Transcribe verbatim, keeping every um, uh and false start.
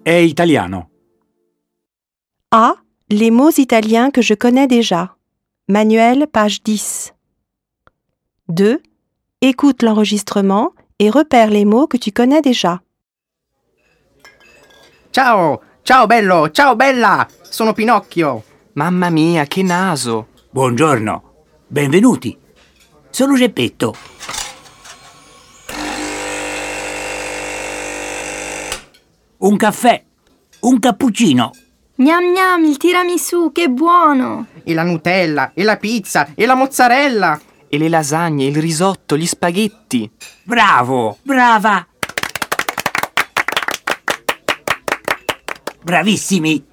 è italiano. A. Les mots italiens que je connais déjà. Manuel, page dix. deux. Écoute l'enregistrement et repère les mots que tu connais déjà. Ciao, ciao bello, ciao bella, sono Pinocchio. Mamma mia, che naso! Buongiorno, benvenuti. Sono Geppetto. Un caffè, un cappuccino. Gnam gnam, il tiramisù, che buono! E la Nutella, e la pizza, e la mozzarella. E le lasagne, il risotto, gli spaghetti. Bravo, brava. Bravissimi.